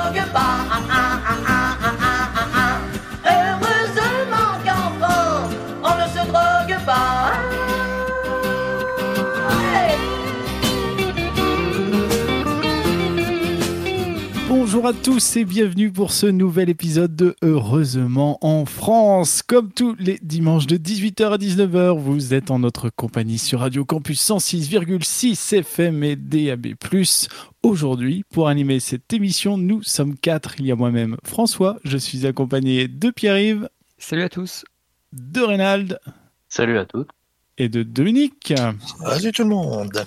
drogue pas. Heureusement qu'enfant, on ne se drogue pas. Bonjour à tous et bienvenue pour ce nouvel épisode de Heureusement en France. Comme tous les dimanches de 18h à 19h, vous êtes en notre compagnie sur Radio Campus 106,6 FM et DAB+. Aujourd'hui, pour animer cette émission, nous sommes 4. Il y a moi-même François, je suis accompagné de Pierre-Yves. Salut à tous. De Reynald. Salut à toutes. Et de Dominique. Salut tout le monde.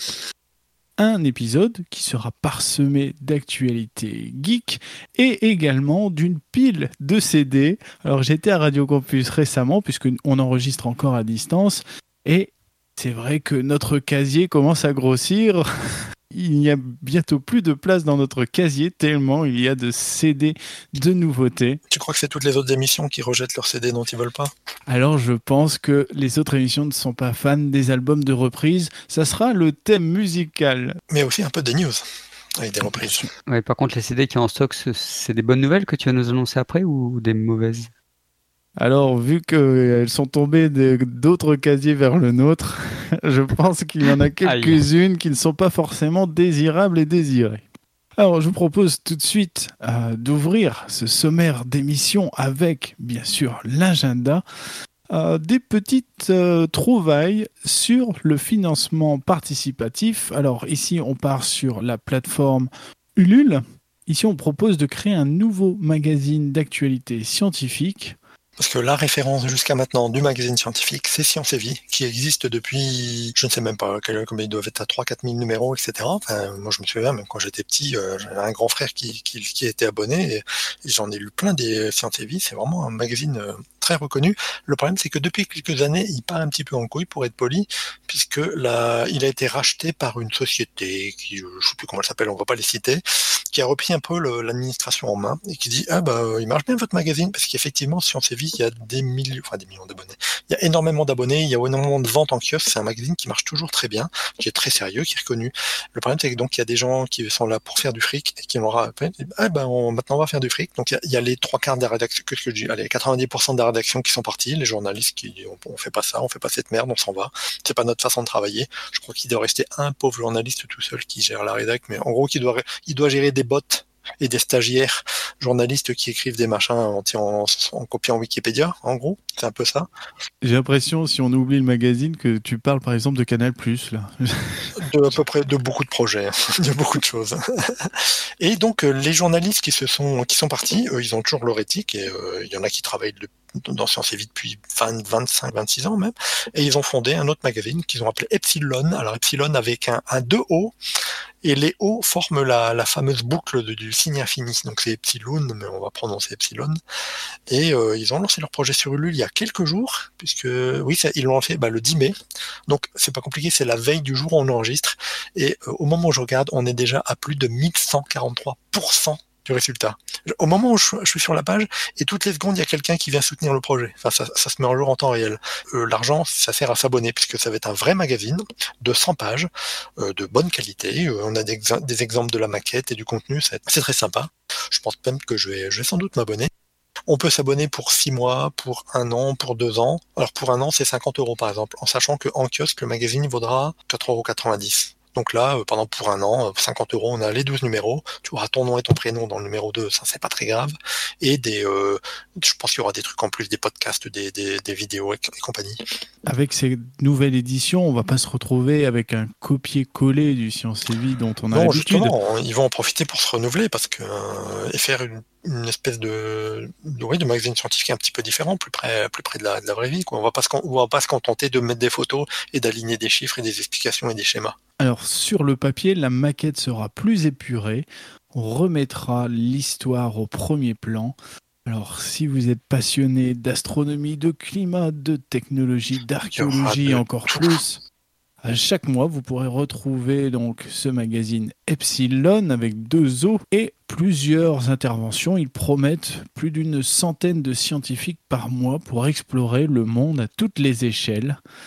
Un épisode qui sera parsemé d'actualités geek et également d'une pile de CD. Alors j'étais à Radio Campus récemment puisqu'on enregistre encore à distance et c'est vrai que notre casier commence à grossir. Il n'y a bientôt plus de place dans notre casier tellement il y a de CD de nouveautés. Tu crois que c'est toutes les autres émissions qui rejettent leurs CD dont ils veulent pas ? Alors je pense que les autres émissions ne sont pas fans des albums de reprise. Ça sera le thème musical. Mais aussi un peu des news avec des reprises. Ouais, par contre, les CD qui sont en stock, c'est des bonnes nouvelles que tu vas nous annoncer après ou des mauvaises ? Alors, vu qu'elles sont tombées d'autres casiers vers le nôtre, je pense qu'il y en a quelques-unes qui ne sont pas forcément désirables et désirées. Alors, je vous propose tout de suite d'ouvrir ce sommaire d'émission avec, bien sûr, l'agenda. Des petites trouvailles sur le financement participatif. Alors, ici, on part sur la plateforme Ulule. Ici, on propose de créer un nouveau magazine d'actualité scientifique. Parce que la référence jusqu'à maintenant du magazine scientifique, c'est Science et Vie, qui existe depuis, je ne sais même pas, comme ils doivent être à 3-4 000 numéros, etc. Enfin, moi, je me souviens, même quand j'étais petit, j'avais un grand frère qui était abonné, et j'en ai lu plein des Science et Vie. C'est vraiment un magazine très reconnu. Le problème, c'est que depuis quelques années, il part un petit peu en couille, pour être poli, puisque il a été racheté par une société qui, je sais plus comment elle s'appelle, on va pas les citer, qui a repris un peu l'administration en main et qui dit il marche bien votre magazine, parce qu'effectivement Science et Vie, il y a des millions d'abonnés. Il y a énormément d'abonnés, il y a énormément de ventes en kiosque, c'est un magazine qui marche toujours très bien, qui est très sérieux, qui est reconnu. Le problème, c'est que donc il y a des gens qui sont là pour faire du fric et qui l'ont rappelé, maintenant on va faire du fric. Donc il y a les 3/4 de la rédaction, qu'est-ce que je dis, allez, 90% de la rédaction qui sont partis, les journalistes qui disent on fait pas ça, on fait pas cette merde, on s'en va. C'est pas notre façon de travailler. Je crois qu'il doit rester un pauvre journaliste tout seul qui gère la rédac, mais en gros il doit gérer des bots et des stagiaires journalistes qui écrivent des machins en copiant Wikipédia, en gros, c'est un peu ça. J'ai l'impression, si on oublie le magazine, que tu parles par exemple de Canal+, là. À peu près de beaucoup de projets, de beaucoup de choses. Et donc les journalistes qui sont partis, ils ont toujours leur éthique, et il y en a qui travaillent dans Science et Vie depuis 25, 26 ans même, et ils ont fondé un autre magazine qu'ils ont appelé Epsilon. Alors Epsilon avec un 2O, et les O forment la fameuse boucle du signe infini, donc c'est Epsilon, mais on va prononcer Epsilon. Et ils ont lancé leur projet sur Ulule il y a quelques jours, puisque ils l'ont fait le 10 mai, donc c'est pas compliqué, c'est la veille du jour où on enregistre, et au moment où je regarde, on est déjà à plus de 1143% du résultat. Au moment où je suis sur la page, et toutes les secondes, il y a quelqu'un qui vient soutenir le projet. Enfin, ça se met en jour en temps réel. L'argent, ça sert à s'abonner, puisque ça va être un vrai magazine de 100 pages, de bonne qualité. On a des exemples de la maquette et du contenu, c'est très sympa. Je pense même que je vais sans doute m'abonner. On peut s'abonner pour 6 mois, pour 1 an, pour 2 ans. Alors pour 1 an, c'est 50 € par exemple, en sachant qu'en kiosque, le magazine vaudra 4,90 €. Donc là, pendant pour 1 an, 50 €, on a les 12 numéros. Tu auras ton nom et ton prénom dans le numéro 2, ça c'est pas très grave. Et je pense qu'il y aura des trucs en plus, des podcasts, des vidéos et compagnie. Avec ces nouvelles éditions, on va pas se retrouver avec un copier-coller du Science et Vie dont on a l'habitude. Non, justement, ils vont en profiter pour se renouveler et faire une espèce de magazine scientifique un petit peu différent, plus près de la vraie vie, quoi. On va pas se contenter de mettre des photos et d'aligner des chiffres et des explications et des schémas. Alors, sur le papier, la maquette sera plus épurée. On remettra l'histoire au premier plan. Alors, si vous êtes passionné d'astronomie, de climat, de technologie, d'archéologie, encore plus, à chaque mois, vous pourrez retrouver donc ce magazine Epsilon avec 2 O et plusieurs interventions. Ils promettent plus d'une centaine de scientifiques par mois pour explorer le monde à toutes les échelles.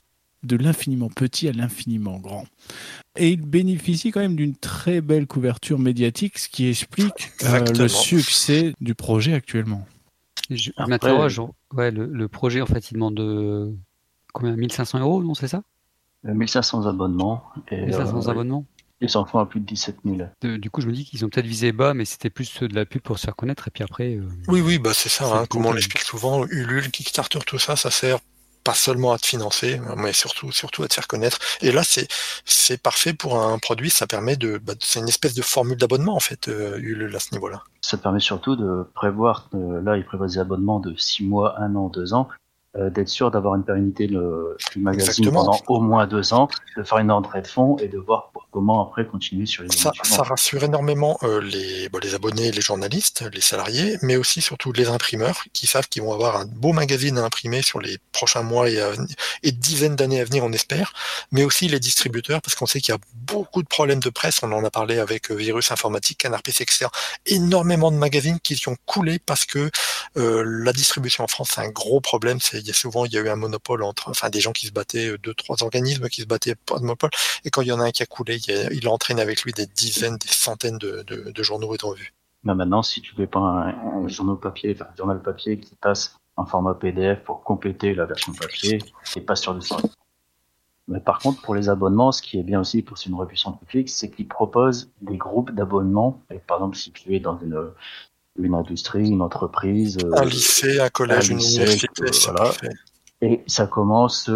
de l'infiniment petit à l'infiniment grand. Et il bénéficie quand même d'une très belle couverture médiatique, ce qui explique le succès du projet actuellement. Je m'interroge, le projet, en fait, il demande combien, 1500 €, non, c'est ça? 1500 abonnements. Et, 1500 abonnements. Ils en font à plus de 17 000. Du coup, je me dis qu'ils ont peut-être visé bas, mais c'était plus de la pub pour se faire connaître, et puis après... Oui, c'est ça, comme on l'explique souvent, Ulule, Kickstarter, tout ça sert pas seulement à te financer, mais surtout à te faire connaître. Et là, c'est parfait pour un produit, ça permet c'est une espèce de formule d'abonnement, en fait, Ulule, à ce niveau-là. Ça permet surtout de prévoir, là, ils prévoient des abonnements de 6 mois, 1 an, 2 ans, d'être sûr d'avoir une pérennité du magazine pendant au moins 2 ans, de faire une entrée de fonds et de voir comment après continuer sur les années suivantes. Ça rassure énormément les abonnés, les journalistes, les salariés, mais aussi surtout les imprimeurs qui savent qu'ils vont avoir un beau magazine à imprimer sur les prochains mois et dizaines d'années à venir, on espère, mais aussi les distributeurs, parce qu'on sait qu'il y a beaucoup de problèmes de presse, on en a parlé avec Virus Informatique, Canard PC, etc. Énormément de magazines qui ont coulé parce que la distribution en France, c'est un gros problème. Il y a eu un monopole entre des gens qui se battaient, 2-3 organismes qui se battaient pour un monopole, et quand il y en a un qui a coulé, il entraîne avec lui des dizaines, des centaines de journaux et de revues. Mais maintenant, si tu fais pas un journal papier qui passe en format PDF pour compléter la version papier, c'est pas sûr de ça. Mais par contre, pour les abonnements, ce qui est bien aussi pour une revue scientifique, c'est qu'ils proposent des groupes d'abonnements. Et par exemple, si tu es dans une industrie, une entreprise, un lycée, un collège, une université, voilà. Et ça commence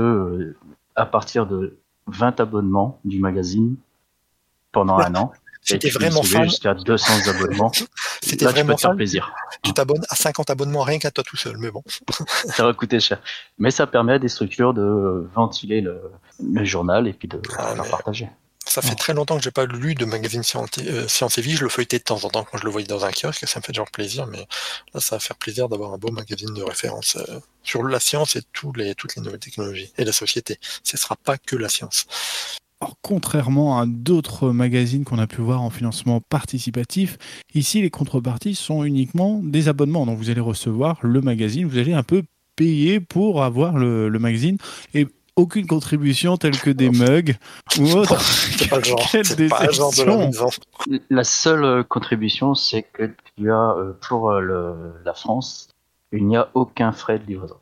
à partir de 20 abonnements du magazine pendant un an. C'était vraiment fan. Jusqu'à 200 abonnements. C'était là, vraiment tu peux te faire plaisir. Tu t'abonnes à 50 abonnements rien qu'à toi tout seul, mais bon. Ça va coûter cher. Mais ça permet à des structures de ventiler le journal et puis de le partager. Ça fait très longtemps que j'ai pas lu de magazine Science et Vie. Je le feuilletais de temps en temps quand je le voyais dans un kiosque, ça me fait toujours plaisir, mais là, ça va faire plaisir d'avoir un beau magazine de référence sur la science et toutes les nouvelles technologies et la société. Ce sera pas que la science. Alors, contrairement à d'autres magazines qu'on a pu voir en financement participatif, ici les contreparties sont uniquement des abonnements. Donc vous allez recevoir le magazine, vous allez un peu payer pour avoir le magazine et aucune contribution telle que des mugs ou autre. C'est pas le genre de la maison. La seule contribution, c'est que tu as pour la France, il n'y a aucun frais de livraison.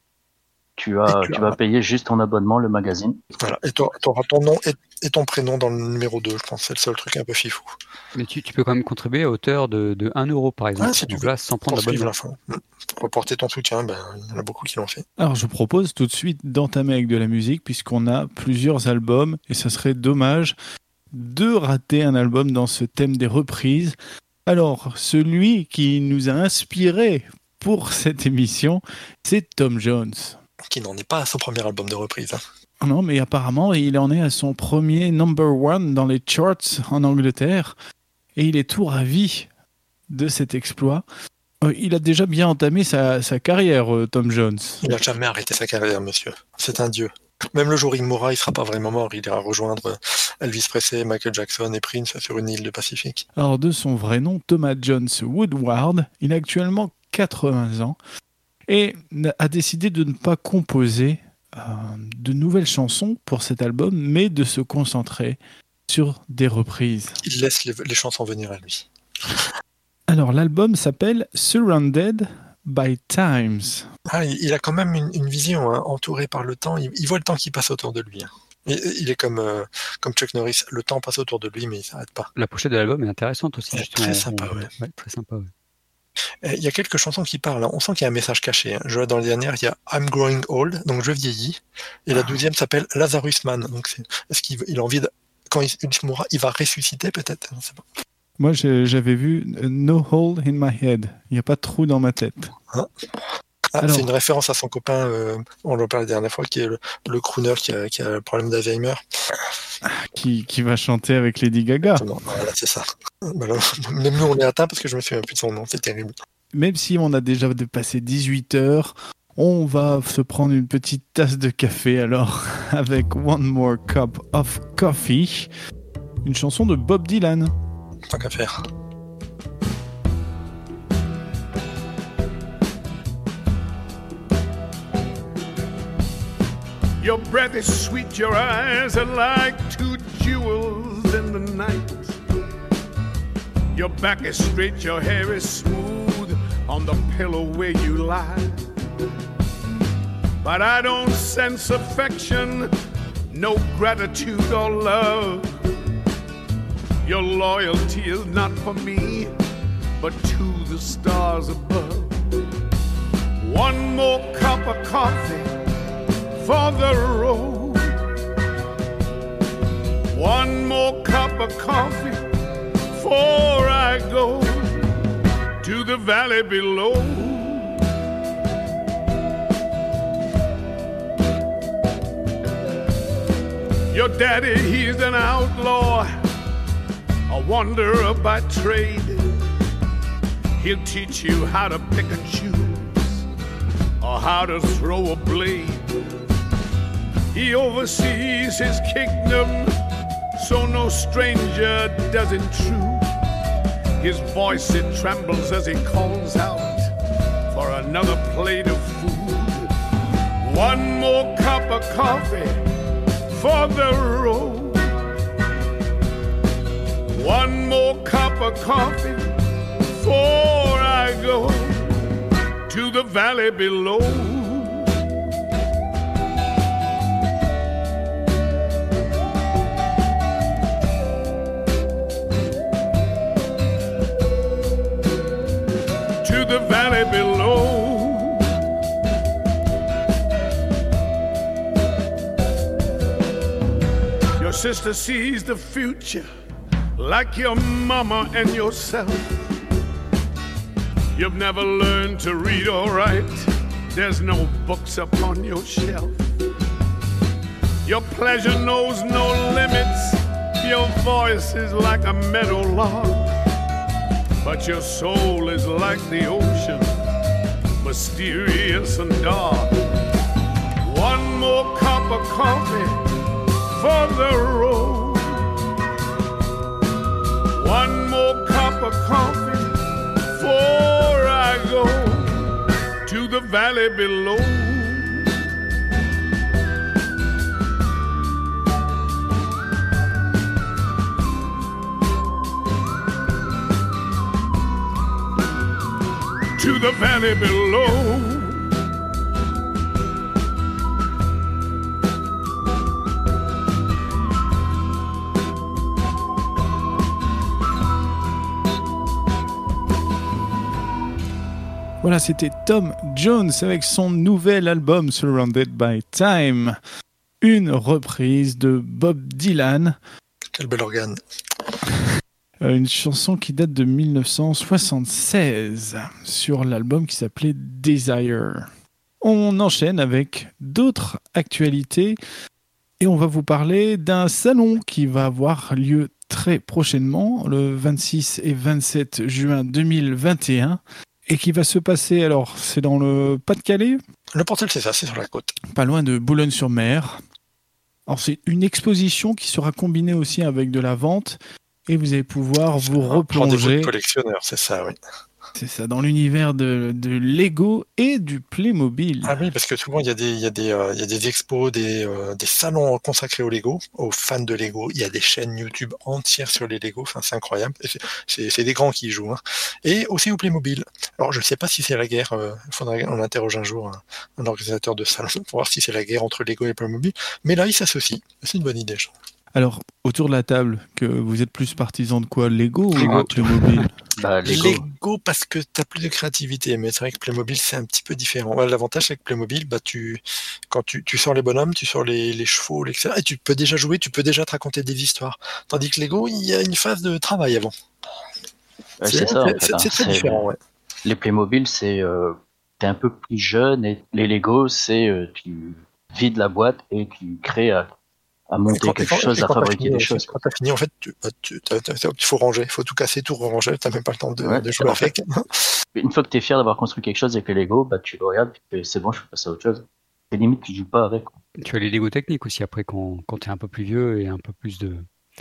Tu vas payer juste ton abonnement, le magazine. Voilà. Et tu auras ton nom et ton prénom dans le numéro 2, je pense. C'est le seul truc un peu fifou. Mais tu peux quand même contribuer à hauteur de 1 € par exemple. Si tu donc veux, là, sans prendre l'abonnement. Pour apporter ton soutien, il y en a beaucoup qui l'ont fait. Alors je propose tout de suite d'entamer avec de la musique puisqu'on a plusieurs albums et ça serait dommage de rater un album dans ce thème des reprises. Alors, celui qui nous a inspiré pour cette émission, c'est Tom Jones. Qui n'en est pas à son premier album de reprise. Non, mais apparemment, il en est à son premier #1 dans les charts en Angleterre. Et il est tout ravi de cet exploit. Il a déjà bien entamé sa carrière, Tom Jones. Il n'a jamais arrêté sa carrière, monsieur. C'est un dieu. Même le jour où il mourra, il ne sera pas vraiment mort. Il ira rejoindre Elvis Presley, Michael Jackson et Prince sur une île du Pacifique. Alors, de son vrai nom, Thomas Jones Woodward, il a actuellement 80 ans. Et a décidé de ne pas composer de nouvelles chansons pour cet album, mais de se concentrer sur des reprises. Il laisse les chansons venir à lui. Alors, l'album s'appelle Surrounded by Times. Il a quand même une vision entourée par le temps. Il voit le temps qui passe autour de lui. Il est comme Chuck Norris. Le temps passe autour de lui, mais il ne s'arrête pas. La pochette de l'album est intéressante aussi. Très sympa, ouais. Très sympa, ouais. Il y a quelques chansons qui parlent. On sent qu'il y a un message caché. Je vois dans les dernières, il y a I'm Growing Old, donc je vieillis. Et la 12e s'appelle Lazarus Man. Donc est-ce qu'il a envie de... Quand il mourra, il va ressusciter peut-être? Je ne sais pas. Moi, j'avais vu No Hole in My Head. Il n'y a pas de trou dans ma tête. Alors, c'est une référence à son copain, on en parlait la dernière fois, qui est le crooner qui a le problème d'Alzheimer. Qui va chanter avec Lady Gaga. Voilà, c'est ça. Même nous, on est atteint parce que je me souviens plus de son nom, c'est terrible. Même si on a déjà dépassé 18 heures, on va se prendre une petite tasse de café alors, avec One More Cup of Coffee, une chanson de Bob Dylan. Tant qu'à faire. Your breath is sweet, your eyes are like two jewels in the night. Your back is straight, your hair is smooth on the pillow where you lie. But I don't sense affection, no gratitude or love. Your loyalty is not for me, but to the stars above. One more cup of coffee for the road. One more cup of coffee before I go to the valley below. Your daddy, he's an outlaw, a wanderer by trade. He'll teach you how to pick and choose, or how to throw a blade. He oversees his kingdom, so no stranger does intrude. His voice, it trembles as he calls out for another plate of food. One more cup of coffee for the road. One more cup of coffee before I go to the valley below. To the valley below. Your sister sees the future like your mama and yourself. You've never learned to read or write. There's no books upon your shelf. Your pleasure knows no limits. Your voice is like a meadowlark. But your soul is like the ocean, mysterious and dark. One more cup of coffee for the road. One more cup of coffee before I go to the valley below. To the valley below. Voilà, c'était Tom Jones avec son nouvel album Surrounded by Time. Une reprise de Bob Dylan. Quel bel organe. Une chanson qui date de 1976 sur l'album qui s'appelait Desire. On enchaîne avec d'autres actualités et on va vous parler d'un salon qui va avoir lieu très prochainement, le 26 et 27 juin 2021. Et qui va se passer, alors c'est dans le Pas-de-Calais ? Le Portel, c'est ça, c'est sur la côte. Pas loin de Boulogne-sur-Mer. Alors c'est une exposition qui sera combinée aussi avec de la vente et vous allez pouvoir vous replonger. Rendez-vous de collectionneur, c'est ça, oui. C'est ça, dans l'univers de Lego et du Playmobil. Ah oui, parce que souvent il y a des expos, des salons consacrés au Lego, aux fans de Lego. Il y a des chaînes YouTube entières sur les Lego. Enfin, c'est incroyable. C'est des grands qui y jouent. Hein. Et aussi au Playmobil. Alors, je ne sais pas si c'est la guerre. Il faudrait on interroge un jour un organisateur de salon pour voir si c'est la guerre entre Lego et Playmobil. Mais là, ils s'associent. C'est une bonne idée, je trouve. Alors, autour de la table, que vous êtes plus partisan de quoi, Lego ou Playmobil? Lego parce que tu as plus de créativité, mais c'est vrai que Playmobil c'est un petit peu différent. Ouais, l'avantage c'est que Playmobil, quand tu sors les bonhommes, tu sors les chevaux, etc. Et tu peux déjà jouer, tu peux déjà te raconter des histoires. Tandis que Lego, il y a une phase de travail avant. C'est ça. C'est très différent. Ouais. Les Playmobil, c'est t'es un peu plus jeune, et les Lego, c'est tu vides la boîte et tu crées à monter quelque chose, à fabriquer des choses. Quand t'as fini, en fait, il faut ranger, il faut tout casser, tout ranger, t'as même pas le temps de jouer avec. Une fois que t'es fier d'avoir construit quelque chose avec les Lego, tu le regardes, et c'est bon, je peux passer à autre chose. Et limite, tu joues pas avec. Tu as les Lego techniques aussi après quand t'es un peu plus vieux et un peu plus de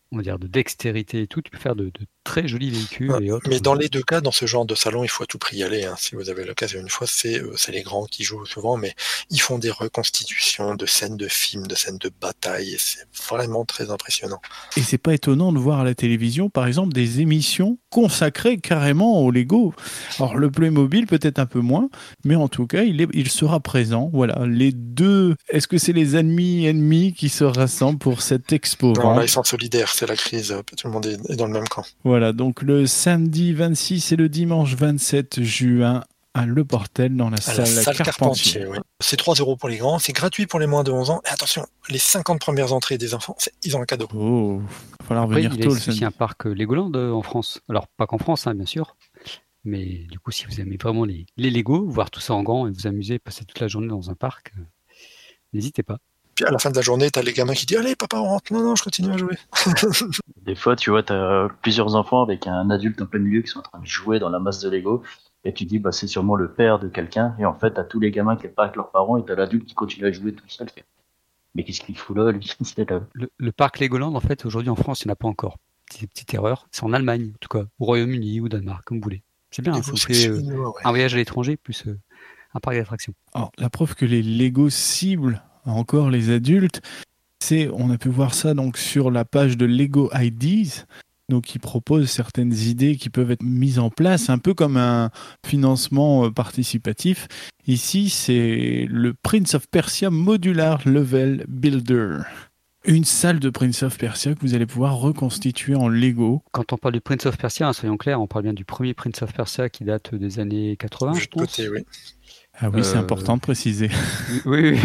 on va dire, de dextérité et tout, tu peux faire de très jolis véhicules et autres. Mais dans les deux cas, dans ce genre de salon, il faut à tout prix y aller. Hein. Si vous avez l'occasion une fois, c'est les grands qui jouent souvent, mais ils font des reconstitutions de scènes de films, de scènes de bataille, et c'est vraiment très impressionnant. Et c'est pas étonnant de voir à la télévision, par exemple, des émissions consacrées carrément au Lego. Alors le Playmobil peut-être un peu moins, mais en tout cas, il sera présent. Voilà, les deux. Est-ce que c'est les ennemis qui se rassemblent pour cette expo? Non, là, ils sont solidaires, c'est la crise, tout le monde est dans le même camp. Voilà, donc le samedi 26 et le dimanche 27 juin à Le Portel dans la salle Carpentier. Oui. C'est 3 € pour les grands, c'est gratuit pour les moins de 11 ans. Et attention, les 50 premières entrées des enfants, ils ont un cadeau. Oh, il va falloir Après, venir il tôt. y a aussi un parc Legoland en France. Alors, pas qu'en France, hein, bien sûr. Mais du coup, si vous aimez vraiment les Lego, voir tout ça en grand et vous amuser, passer toute la journée dans un parc, n'hésitez pas. Puis à la fin de la journée, t'as les gamins qui disent « Allez, papa, on rentre. » Non, je continue à jouer. Des fois, tu vois, t'as plusieurs enfants avec un adulte en plein milieu qui sont en train de jouer dans la masse de Lego. Et tu dis, c'est sûrement le père de quelqu'un. Et en fait, t'as tous les gamins qui sont pas avec leurs parents et t'as l'adulte qui continue à jouer tout seul. Mais qu'est-ce qu'il fout là, lui? Le parc Legoland, en fait, aujourd'hui en France, il n'y en a pas encore. C'est une petite erreur. C'est en Allemagne, en tout cas, au Royaume-Uni ou au Danemark, comme vous voulez. C'est bien, ça vous fait un voyage à l'étranger plus un parc d'attractions. Alors, la preuve que les Lego ciblent encore les adultes, on a pu voir ça donc sur la page de Lego Ideas, donc qui propose certaines idées qui peuvent être mises en place, un peu comme un financement participatif. Ici, c'est le Prince of Persia Modular Level Builder. Une salle de Prince of Persia que vous allez pouvoir reconstituer en Lego. Quand on parle du Prince of Persia, soyons clairs, on parle bien du premier Prince of Persia qui date des années 80. Juste côté, oui. Ah oui, c'est important de préciser. Oui.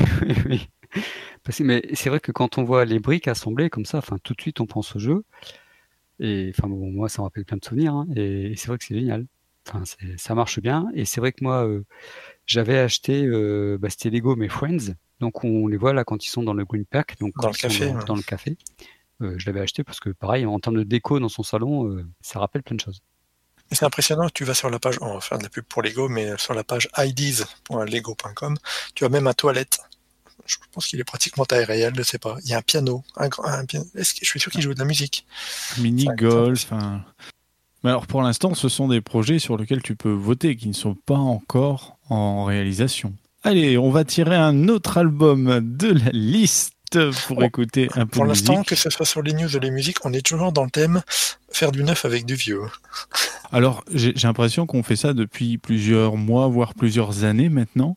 Mais c'est vrai que quand on voit les briques assemblées comme ça, tout de suite on pense au jeu. Et moi ça me rappelle plein de souvenirs. Hein, et c'est vrai que c'est génial. Ça marche bien. Et c'est vrai que moi j'avais acheté c'était Lego mes Friends. Donc on les voit là quand ils sont dans le Green Pack, donc dans le café. Dans le café. Je l'avais acheté parce que pareil, en termes de déco dans son salon, ça rappelle plein de choses. Et c'est impressionnant, tu vas sur la page, on va faire de la pub pour Lego, mais sur la page ideas.lego.com, tu as même un toilette. Je pense qu'il est pratiquement taille réelle, je ne sais pas. Il y a un piano, un piano. Je suis sûr qu'il joue de la musique. Mini-golf. Mais alors pour l'instant, ce sont des projets sur lesquels tu peux voter, qui ne sont pas encore en réalisation. Allez, on va tirer un autre album de la liste pour écouter un peu de musique. Pour l'instant, que ce soit sur les news ou les musiques, on est toujours dans le thème faire du neuf avec du vieux. Alors, j'ai l'impression qu'on fait ça depuis plusieurs mois, voire plusieurs années maintenant.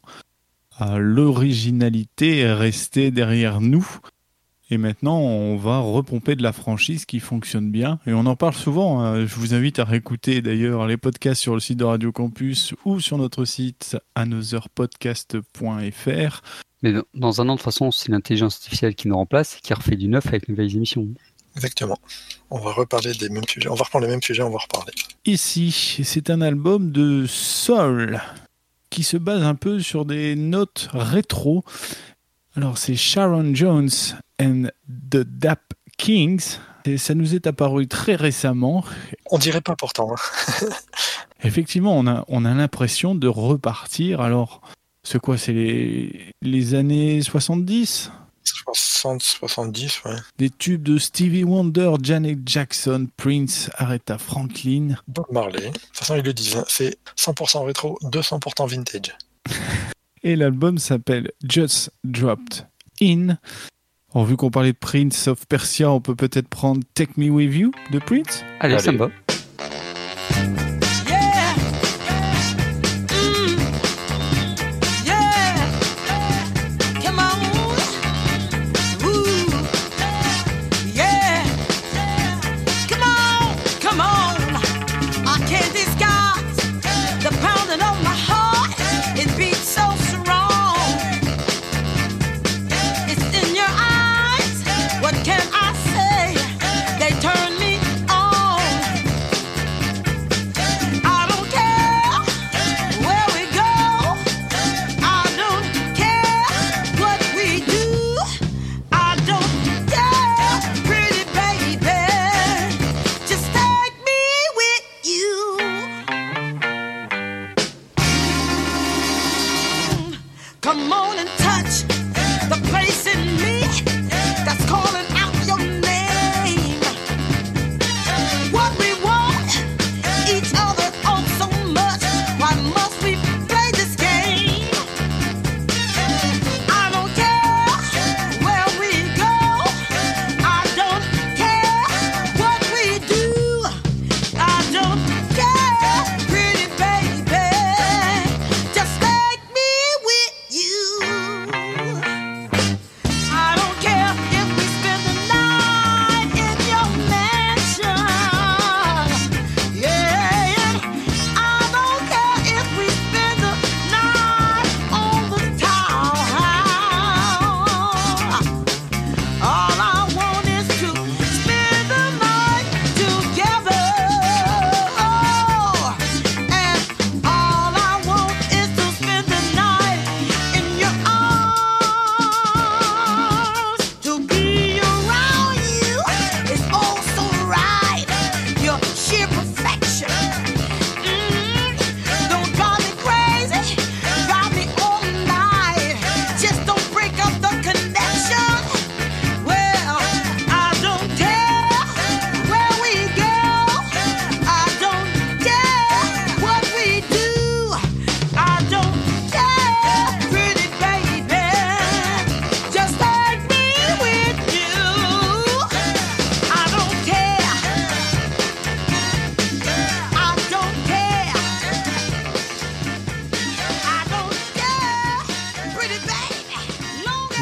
L'originalité est restée derrière nous. Et maintenant, on va repomper de la franchise qui fonctionne bien. Et on en parle souvent. Je vous invite à réécouter d'ailleurs les podcasts sur le site de Radio Campus ou sur notre site anotherpodcast.fr. Mais dans un an, de toute façon, c'est l'intelligence artificielle qui nous remplace et qui refait du neuf avec de nouvelles émissions. Exactement. On va reparler des mêmes sujets. On va reprendre les mêmes sujets, on va reparler. Ici, c'est un album de soul qui se base un peu sur des notes rétro. Alors, c'est Sharon Jones and the Dap Kings. Et ça nous est apparu très récemment. On dirait pas pourtant. Effectivement, on a l'impression de repartir. Alors, c'est quoi? C'est les années 70 ? 60, 70, ouais. Des tubes de Stevie Wonder, Janet Jackson, Prince, Aretha Franklin. Bob Marley. De toute façon, ils le disent. C'est 100% rétro, 200% vintage. Et l'album s'appelle Just Dropped In. Alors, vu qu'on parlait de Prince of Persia, on peut peut-être prendre Take Me With You de Prince. Allez, ça me va.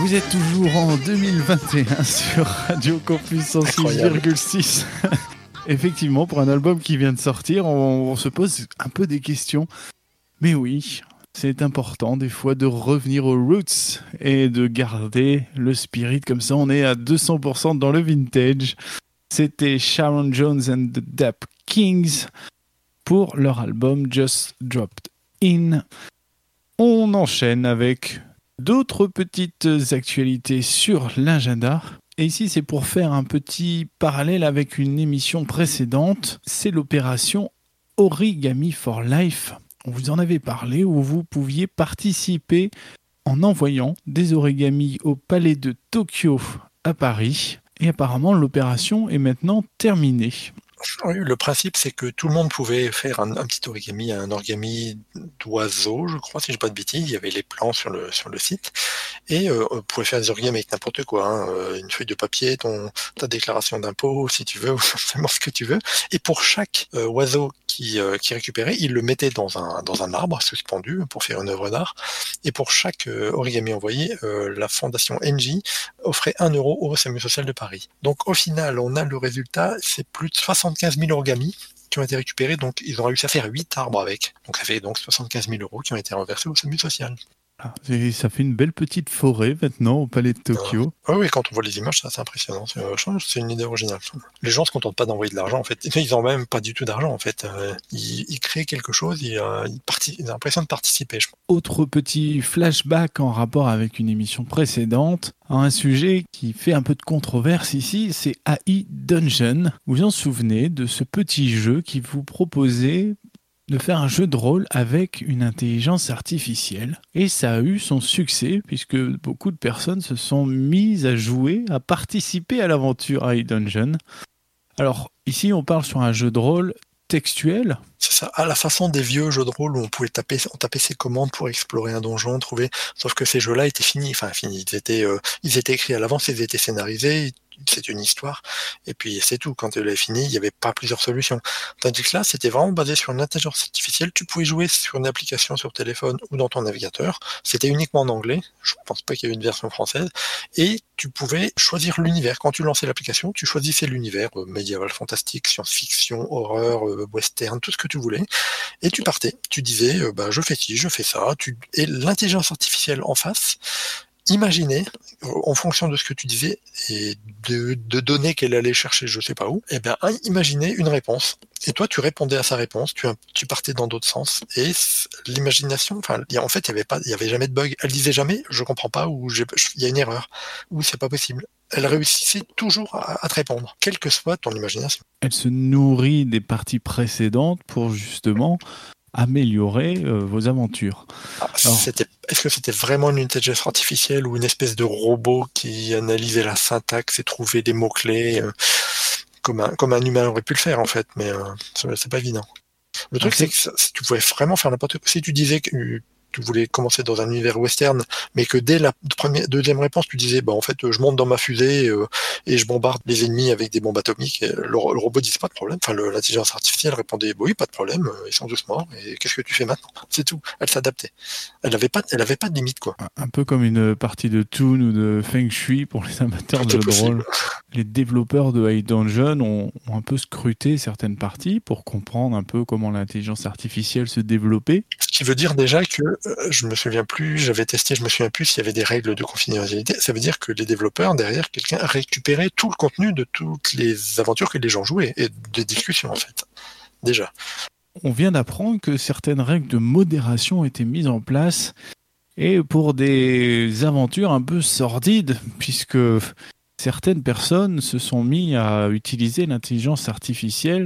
Vous êtes toujours en 2021 sur Radio Campus 106,6. Effectivement, pour un album qui vient de sortir, on se pose un peu des questions. Mais oui, c'est important des fois de revenir aux roots et de garder le spirit. Comme ça, on est à 200% dans le vintage. C'était Sharon Jones and the Dap Kings pour leur album Just Dropped In. On enchaîne avec d'autres petites actualités sur l'agenda. Et ici, c'est pour faire un petit parallèle avec une émission précédente. C'est l'opération Origami for Life. On vous en avait parlé, où vous pouviez participer en envoyant des origamis au Palais de Tokyo à Paris. Et apparemment, l'opération est maintenant terminée. Oui, le principe, c'est que tout le monde pouvait faire un petit origami, un origami d'oiseau, je crois, si je ne dis pas de bêtises. Il y avait les plans sur le site. Et on pouvait faire des origamis avec n'importe quoi. Une feuille de papier, ta déclaration d'impôt, si tu veux, ou simplement ce que tu veux. Et pour chaque oiseau qui récupérait, il le mettait dans un arbre suspendu pour faire une œuvre d'art. Et pour chaque origami envoyé, la fondation NJ offrait 1 euro au SAMU social de Paris. Donc au final, on a le résultat, c'est plus de 75 000 origamis qui ont été récupérés, donc ils ont réussi à faire 8 arbres avec. Donc ça fait donc 75 000 euros qui ont été reversés au SAMU social. Et ça fait une belle petite forêt maintenant au Palais de Tokyo. Oui, quand on voit les images, c'est assez impressionnant. C'est une idée originale. Les gens ne se contentent pas d'envoyer de l'argent, en fait. Ils n'ont même pas du tout d'argent, en fait. Ils créent quelque chose, ils ont l'impression de participer. Autre petit flashback en rapport avec une émission précédente, un sujet qui fait un peu de controverse ici, c'est AI Dungeon. Vous vous en souvenez de ce petit jeu qui vous proposait de faire un jeu de rôle avec une intelligence artificielle. Et ça a eu son succès, puisque beaucoup de personnes se sont mises à jouer, à participer à l'aventure AI Dungeon. Alors, ici, on parle sur un jeu de rôle textuel. C'est ça, à la façon des vieux jeux de rôle où on tapait ses commandes pour explorer un donjon, trouver. Sauf que ces jeux-là étaient finis. Ils étaient écrits à l'avance, ils étaient scénarisés. C'est une histoire, et puis c'est tout. Quand elle est finie, il n'y avait pas plusieurs solutions. Tandis que là, c'était vraiment basé sur une intelligence artificielle. Tu pouvais jouer sur une application sur téléphone ou dans ton navigateur. C'était uniquement en anglais. Je ne pense pas qu'il y ait une version française. Et tu pouvais choisir l'univers. Quand tu lançais l'application, tu choisissais l'univers médiéval, fantastique, science-fiction, horreur, western, tout ce que tu voulais. Et tu partais. Tu disais, je fais ci, je fais ça. Et l'intelligence artificielle en face imaginez, en fonction de ce que tu disais et de données qu'elle allait chercher je sais pas où, imaginez une réponse. Et toi, tu répondais à sa réponse, tu partais dans d'autres sens. Et l'imagination, en fait, il y avait jamais de bug. Elle disait jamais, je comprends pas, ou il y a une erreur, ou c'est pas possible. Elle réussissait toujours à te répondre, quelle que soit ton imagination. Elle se nourrit des parties précédentes pour justement améliorer vos aventures. Est-ce que c'était vraiment une intelligence artificielle ou une espèce de robot qui analysait la syntaxe et trouvait des mots-clés comme un humain aurait pu le faire en fait, mais c'est pas évident. Le truc c'est que tu pouvais vraiment faire n'importe quoi. Si tu disais que tu voulais commencer dans un univers western, mais que dès la deuxième réponse, tu disais, en fait, je monte dans ma fusée et je bombarde les ennemis avec des bombes atomiques. Et le robot disait pas de problème. L'intelligence artificielle répondait, oui, pas de problème, ils sont tous morts. Et qu'est-ce que tu fais maintenant ? C'est tout. Elle s'adaptait. Elle avait pas de limite, quoi. Un peu comme une partie de Toon ou de Feng Shui pour les amateurs de jeux de rôle. Les développeurs de AI Dungeon ont un peu scruté certaines parties pour comprendre un peu comment l'intelligence artificielle se développait. Ce qui veut dire déjà que je me souviens plus, j'avais testé, je me souviens plus s'il y avait des règles de confidentialité. Ça veut dire que les développeurs, derrière, quelqu'un récupérait tout le contenu de toutes les aventures que les gens jouaient et des discussions, en fait. Déjà. On vient d'apprendre que certaines règles de modération ont été mises en place et pour des aventures un peu sordides, puisque certaines personnes se sont mis à utiliser l'intelligence artificielle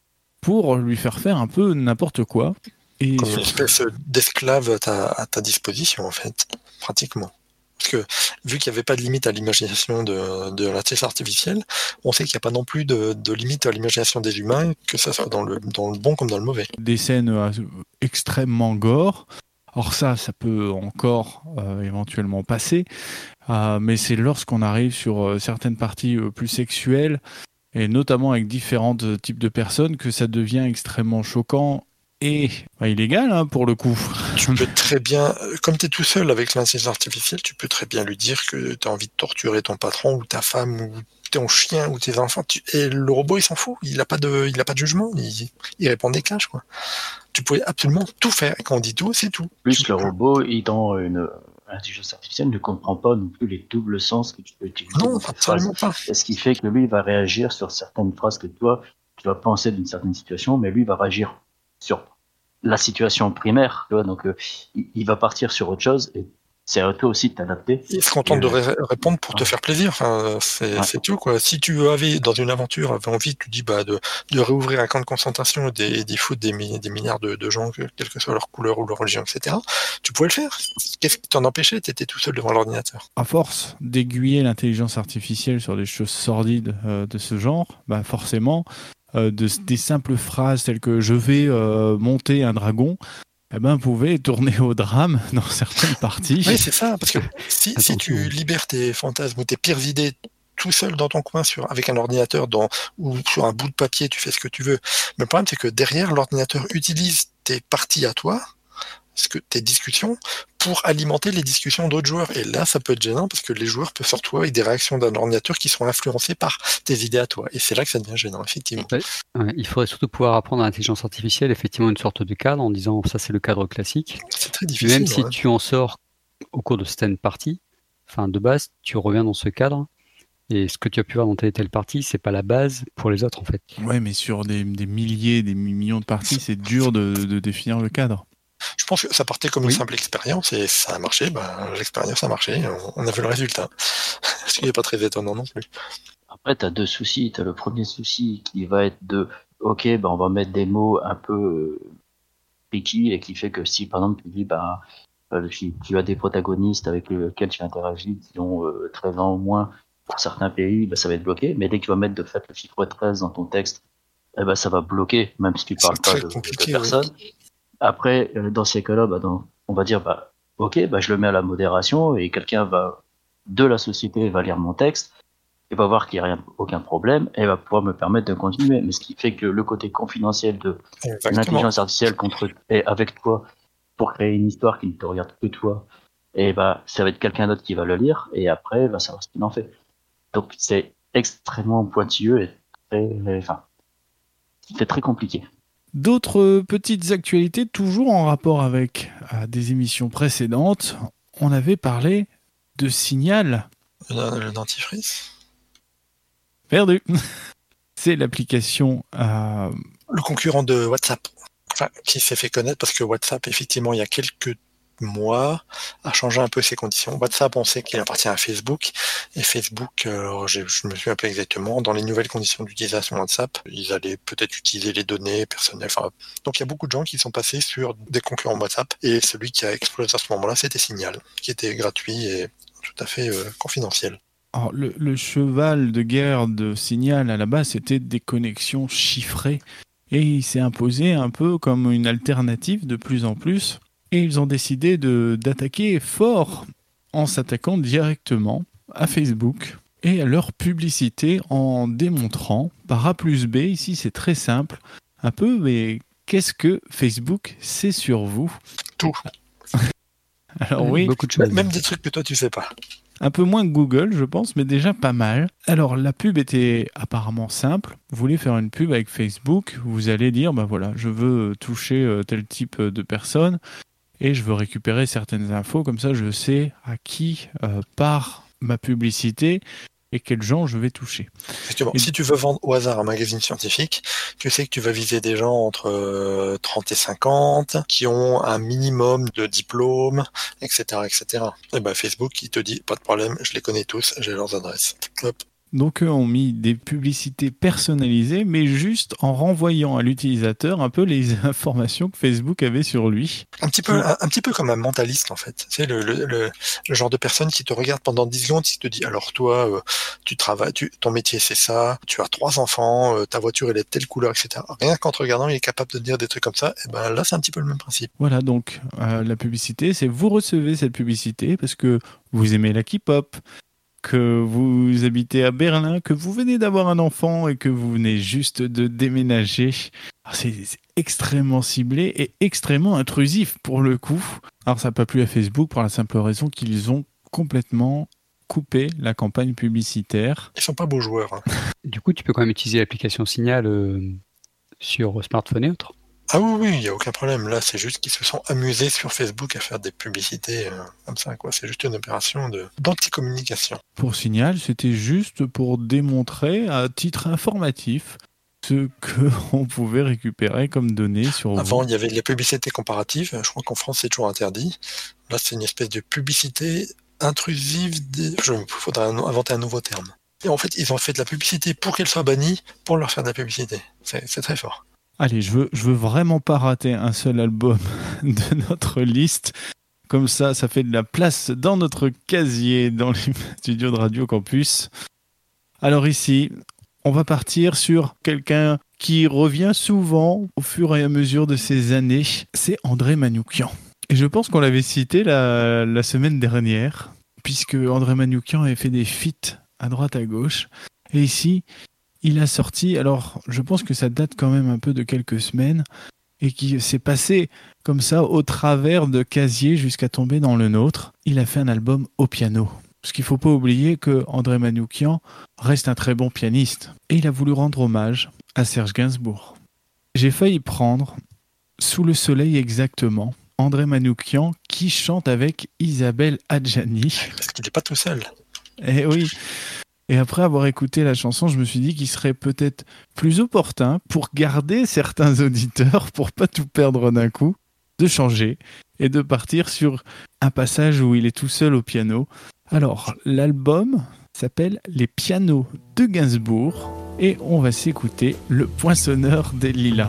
pour lui faire faire un peu n'importe quoi. Et comme une espèce d'esclave à ta disposition, en fait, pratiquement. Parce que, vu qu'il n'y avait pas de limite à l'imagination de l'intelligence artificielle, on sait qu'il n'y a pas non plus de limite à l'imagination des humains, que ça soit dans le bon comme dans le mauvais. Des scènes extrêmement gore. Or ça peut encore éventuellement passer, mais c'est lorsqu'on arrive sur certaines parties plus sexuelles, et notamment avec différents types de personnes, que ça devient extrêmement choquant et illégal pour le coup. tu peux très bien, comme tu es tout seul avec l'intelligence artificielle, tu peux très bien lui dire que tu as envie de torturer ton patron ou ta femme ou ton chien ou tes enfants. Et le robot, il s'en fout. Il a pas de jugement. Il répond des caches, quoi. Tu pouvais absolument tout faire. Et quand on dit tout, c'est tout. Plus le robot, étant une intelligence artificielle, ne comprend pas non plus les doubles sens que tu peux utiliser. Non, absolument pas. Et ce qui fait que lui, il va réagir sur certaines phrases que toi, tu vas penser d'une certaine situation, mais lui, il va réagir sur la situation primaire, tu vois, donc il va partir sur autre chose, et c'est à toi aussi de t'adapter. Il se contente de répondre pour te faire plaisir, enfin, c'est tout, quoi. Si tu avais, dans une aventure, envie, tu dis, de réouvrir un camp de concentration et d'y foutre des milliards de gens, quelle que soit leur couleur ou leur religion, etc., tu pouvais le faire. Qu'est-ce qui t'en empêchait? T'étais tout seul devant l'ordinateur. À force d'aiguiller l'intelligence artificielle sur des choses sordides de ce genre, forcément, des simples phrases telles que « je vais monter un dragon », pouvait tourner au drame dans certaines parties. Oui, c'est ça, parce que si tu libères tes fantasmes ou tes pires idées tout seul dans ton coin avec un ordinateur ou sur un bout de papier, tu fais ce que tu veux. Mais le problème, c'est que derrière, l'ordinateur utilise tes parties à toi, tes discussions, pour alimenter les discussions d'autres joueurs. Et là, ça peut être gênant parce que les joueurs peuvent se retrouver avec des réactions d'un ordinateur qui sont influencées par tes idées à toi. Et c'est là que ça devient gênant, effectivement. Il faudrait surtout pouvoir apprendre à l'intelligence artificielle effectivement une sorte de cadre en disant ça c'est le cadre classique. C'est très difficile. Même si tu en sors au cours de certaines parties, de base, tu reviens dans ce cadre. Et ce que tu as pu voir dans telle et telle partie, c'est pas la base pour les autres en fait. Ouais, mais sur des milliers, des millions de parties, c'est dur de définir le cadre. Je pense que ça partait comme une simple expérience et ça a marché. L'expérience a marché. On a vu le résultat. Ce qui n'est pas très étonnant non plus. Après, tu as deux soucis. Tu as le premier souci qui va être ok, on va mettre des mots un peu picky et qui fait que si, par exemple, tu dis, tu as des protagonistes avec lesquels tu interagis qui ont 13 ans ou moins, pour certains pays, ça va être bloqué. Mais dès que tu vas mettre de fait le chiffre 13 dans ton texte, ça va bloquer, même si tu parles pas de personne. Oui. Après, dans ces cas-là, on va dire, ok, je le mets à la modération et quelqu'un de la société va lire mon texte et va voir qu'il n'y a aucun problème et va pouvoir me permettre de continuer. Mais ce qui fait que le côté confidentiel de l'intelligence artificielle avec toi pour créer une histoire qui ne te regarde que toi, et ça va être quelqu'un d'autre qui va le lire et après, ça va ce qu'il en fait. Donc, c'est extrêmement pointilleux et c'est très compliqué. D'autres petites actualités, toujours en rapport avec des émissions précédentes. On avait parlé de Signal. Le dentifrice. Perdu. C'est l'application... Le concurrent de WhatsApp. Qui s'est fait connaître parce que WhatsApp, effectivement, il y a quelques mois, a changé un peu ses conditions. WhatsApp, on sait qu'il appartient à Facebook, et Facebook, je me souviens pas exactement, dans les nouvelles conditions d'utilisation WhatsApp, ils allaient peut-être utiliser les données personnelles. Donc il y a beaucoup de gens qui sont passés sur des concurrents WhatsApp, et celui qui a explosé à ce moment-là, c'était Signal, qui était gratuit et tout à fait confidentiel. Alors, le cheval de guerre de Signal, à la base, c'était des connexions chiffrées, et il s'est imposé un peu comme une alternative de plus en plus. Et ils ont décidé d'attaquer fort en s'attaquant directement à Facebook et à leur publicité en démontrant par A plus B, ici c'est très simple, un peu, mais qu'est-ce que Facebook sait sur vous ? Tout. Alors oui, beaucoup de choses. Même des trucs que toi tu sais pas. Un peu moins que Google, je pense, mais déjà pas mal. Alors, la pub était apparemment simple. Vous voulez faire une pub avec Facebook, vous allez dire, je veux toucher tel type de personne. Et je veux récupérer certaines infos, comme ça je sais à qui part ma publicité et quels gens je vais toucher. Effectivement, si tu veux vendre au hasard un magazine scientifique, tu sais que tu vas viser des gens entre 30 et 50, qui ont un minimum de diplôme, etc. etc. Et Facebook, il te dit, pas de problème, je les connais tous, j'ai leurs adresses. Hop. Donc eux ont mis des publicités personnalisées, mais juste en renvoyant à l'utilisateur un peu les informations que Facebook avait sur lui. Un petit peu comme un mentaliste en fait. C'est le genre de personne qui te regarde pendant 10 secondes, qui te dit alors toi, tu travailles, ton métier c'est ça, tu as 3 enfants, ta voiture elle est de telle couleur, etc. Rien qu'en te regardant, il est capable de dire des trucs comme ça. Et là c'est un petit peu le même principe. Voilà, donc la publicité, c'est vous recevez cette publicité parce que vous aimez la K-pop, que vous habitez à Berlin, que vous venez d'avoir un enfant et que vous venez juste de déménager. C'est extrêmement ciblé et extrêmement intrusif pour le coup. Alors ça n'a pas plu à Facebook pour la simple raison qu'ils ont complètement coupé la campagne publicitaire. Ils sont pas beaux joueurs. Hein. Du coup, tu peux quand même utiliser l'application Signal sur smartphone et autres. Ah oui, il n'y a aucun problème. Là, c'est juste qu'ils se sont amusés sur Facebook à faire des publicités comme ça, quoi. C'est juste une opération d'anticommunication. Pour Signal, c'était juste pour démontrer à titre informatif ce qu'on pouvait récupérer comme données sur Avant, vous. il y avait de la publicité comparative. Je crois qu'en France, c'est toujours interdit. Là, c'est une espèce de publicité intrusive. Il faudrait inventer un nouveau terme. Et en fait, ils ont fait de la publicité pour qu'elle soit bannie, pour leur faire de la publicité. C'est très fort. Allez, je veux vraiment pas rater un seul album de notre liste. Comme ça fait de la place dans notre casier, dans les studios de Radio Campus. Alors ici, on va partir sur quelqu'un qui revient souvent au fur et à mesure de ces années. C'est André Manoukian. Et je pense qu'on l'avait cité la semaine dernière, puisque André Manoukian avait fait des feats à droite à gauche. Et ici, il a sorti, alors je pense que ça date quand même un peu de quelques semaines, et qui s'est passé comme ça au travers de casiers jusqu'à tomber dans le nôtre. Il a fait un album au piano. Parce qu'il ne faut pas oublier que André Manoukian reste un très bon pianiste. Et il a voulu rendre hommage à Serge Gainsbourg. J'ai failli prendre Sous le soleil exactement, André Manoukian qui chante avec Isabelle Adjani. Parce qu'il n'est pas tout seul. Eh oui. Et après avoir écouté la chanson, je me suis dit qu'il serait peut-être plus opportun pour garder certains auditeurs, pour pas tout perdre d'un coup, de changer et de partir sur un passage où il est tout seul au piano. Alors, l'album s'appelle Les pianos de Gainsbourg et on va s'écouter Le poinçonneur des lilas.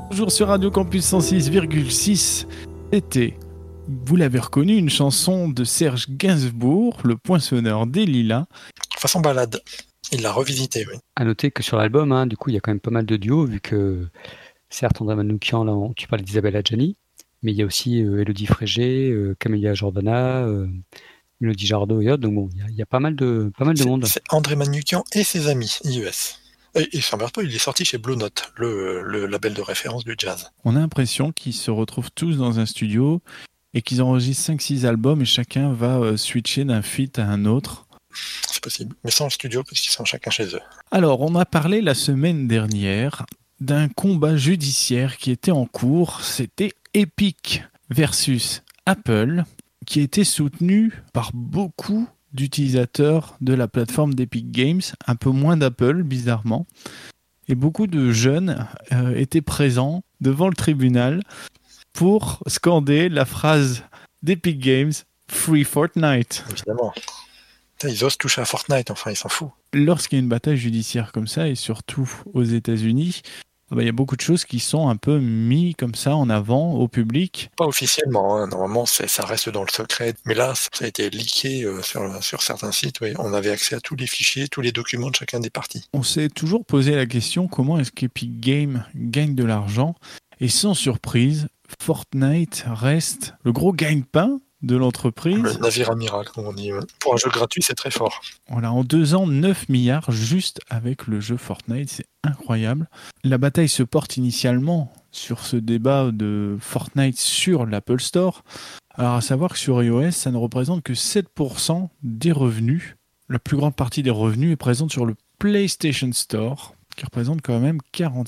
Toujours sur Radio Campus 106,6, c'était, vous l'avez reconnu, une chanson de Serge Gainsbourg, le poinçonneur des Lilas. Façon balade. Il l'a revisité, oui. À noter que sur l'album, du coup, il y a quand même pas mal de duos, vu que, certes, André Manoukian, là, tu parlais d'Isabelle Adjani, mais il y a aussi Élodie Frégé, Camélia Jordana, Mélodie Jardot et autres, donc bon, il y a pas mal de monde. C'est André Manoukian et ses amis, IES. Et s'en pas, il est sorti chez Blue Note, le label de référence du jazz. On a l'impression qu'ils se retrouvent tous dans un studio et qu'ils enregistrent 5-6 albums et chacun va switcher d'un feat à un autre. C'est possible, mais sans le studio, parce qu'ils sont chacun chez eux. Alors, on a parlé la semaine dernière d'un combat judiciaire qui était en cours. C'était Epic versus Apple, qui a été soutenu par beaucoup d'utilisateurs de la plateforme d'Epic Games, un peu moins d'Apple, bizarrement. Et beaucoup de jeunes étaient présents devant le tribunal pour scander la phrase d'Epic Games « Free Fortnite ». Évidemment. Ils osent toucher à Fortnite, enfin, ils s'en foutent. Lorsqu'il y a une bataille judiciaire comme ça, et surtout aux États-Unis, il y a beaucoup de choses qui sont un peu mises comme ça en avant au public. Pas officiellement, hein. Normalement ça reste dans le secret, mais là ça a été leaké sur certains sites. Oui. On avait accès à tous les fichiers, tous les documents de chacun des parties. On s'est toujours posé la question, comment est-ce qu'Epic Games gagne de l'argent? Et sans surprise, Fortnite reste le gros gagne-pain de l'entreprise. Le navire amiral, comme on dit. Pour un jeu gratuit, c'est très fort. Voilà, en 2 ans, 9 milliards juste avec le jeu Fortnite, c'est incroyable. La bataille se porte initialement sur ce débat de Fortnite sur l'Apple Store. Alors à savoir que sur iOS, ça ne représente que 7% des revenus. La plus grande partie des revenus est présente sur le PlayStation Store, qui représente quand même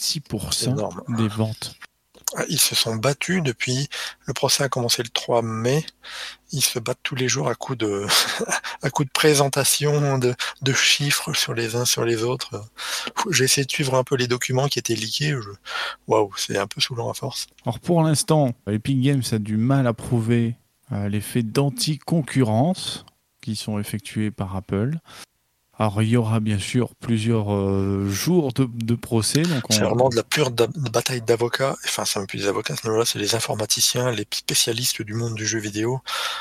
46% des ventes. Ils se sont battus depuis, le procès a commencé le 3 mai, ils se battent tous les jours à coup de présentation, de chiffres sur les uns sur les autres. J'ai essayé de suivre un peu les documents qui étaient leakés, waouh, c'est un peu saoulant à force. Alors pour l'instant, Epic Games a du mal à prouver les faits d'anti-concurrence qui sont effectués par Apple. Alors, il y aura bien sûr plusieurs jours de procès. Donc c'est vraiment de la pure bataille d'avocats. Enfin, c'est même plus des avocats à ce niveau-là, c'est les informaticiens, les spécialistes du monde du jeu vidéo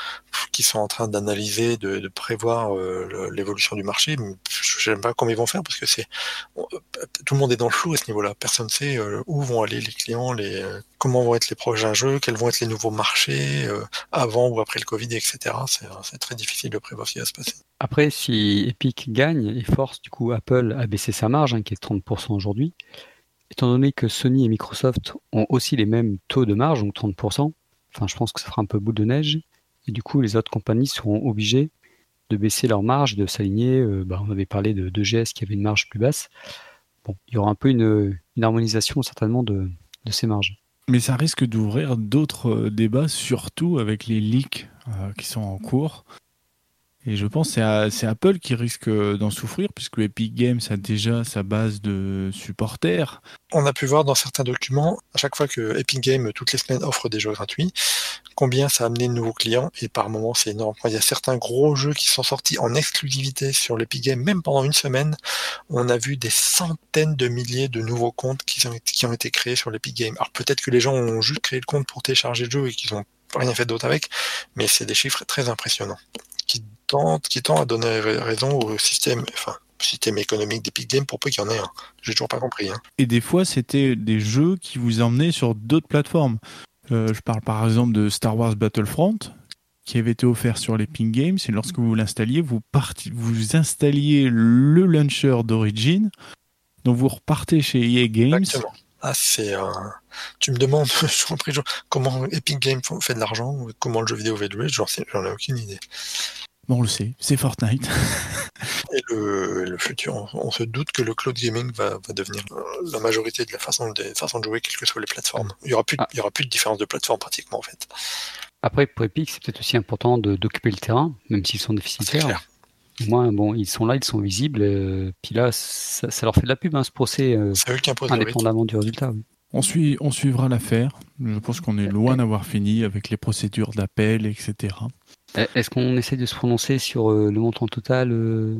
qui sont en train d'analyser, de prévoir l'évolution du marché. Je ne sais même pas comment ils vont faire parce que tout le monde est dans le flou à ce niveau-là. Personne ne sait où vont aller les clients, comment vont être les prochains jeux, quels vont être les nouveaux marchés avant ou après le Covid, etc. C'est très difficile de prévoir ce qui va se passer. Après, si Epic gagne et force du coup Apple à baisser sa marge, qui est de 30% aujourd'hui, étant donné que Sony et Microsoft ont aussi les mêmes taux de marge, donc 30%, je pense que ça fera un peu boule de neige, et du coup les autres compagnies seront obligées de baisser leur marge, de s'aligner. On avait parlé de GS qui avait une marge plus basse. Bon, il y aura un peu une harmonisation certainement de ces marges. Mais ça risque d'ouvrir d'autres débats, surtout avec les leaks qui sont en cours. Et je pense que c'est Apple qui risque d'en souffrir, puisque Epic Games a déjà sa base de supporters. On a pu voir dans certains documents, à chaque fois que Epic Games, toutes les semaines, offre des jeux gratuits, combien ça a amené de nouveaux clients, et par moment c'est énorme. Il y a certains gros jeux qui sont sortis en exclusivité sur l'Epic Games, même pendant une semaine, on a vu des centaines de milliers de nouveaux comptes qui ont été créés sur l'Epic Games. Alors peut-être que les gens ont juste créé le compte pour télécharger le jeu et qu'ils n'ont rien fait d'autre avec, mais c'est des chiffres très impressionnants, qui tend à donner raison au système économique d'Epic Games pour peu qu'il y en ait un. J'ai toujours pas compris. Et des fois, c'était des jeux qui vous emmenaient sur d'autres plateformes. Je parle par exemple de Star Wars Battlefront, qui avait été offert sur l'Epic Games, et lorsque vous l'installiez, vous installiez le launcher d'origine, donc vous repartez chez EA Games. Exactement. Tu me demandes, comment Epic Games fait de l'argent, comment le jeu vidéo va jouer, j'en ai aucune idée. Bon, on le sait, c'est Fortnite. Et le futur, on se doute que le cloud gaming va devenir la majorité de la façon de jouer, quelles que soient les plateformes. Il y aura plus de différence de plateforme pratiquement en fait. Après, pour Epic, c'est peut-être aussi important d'occuper le terrain, même s'ils sont déficitaires. Au moins, ils sont là, ils sont visibles. Puis là, ça leur fait de la pub, ce procès, indépendamment du résultat. Oui. On suivra l'affaire. Je pense qu'on est loin d'avoir fini avec les procédures d'appel, etc. Est-ce qu'on essaie de se prononcer sur le montant total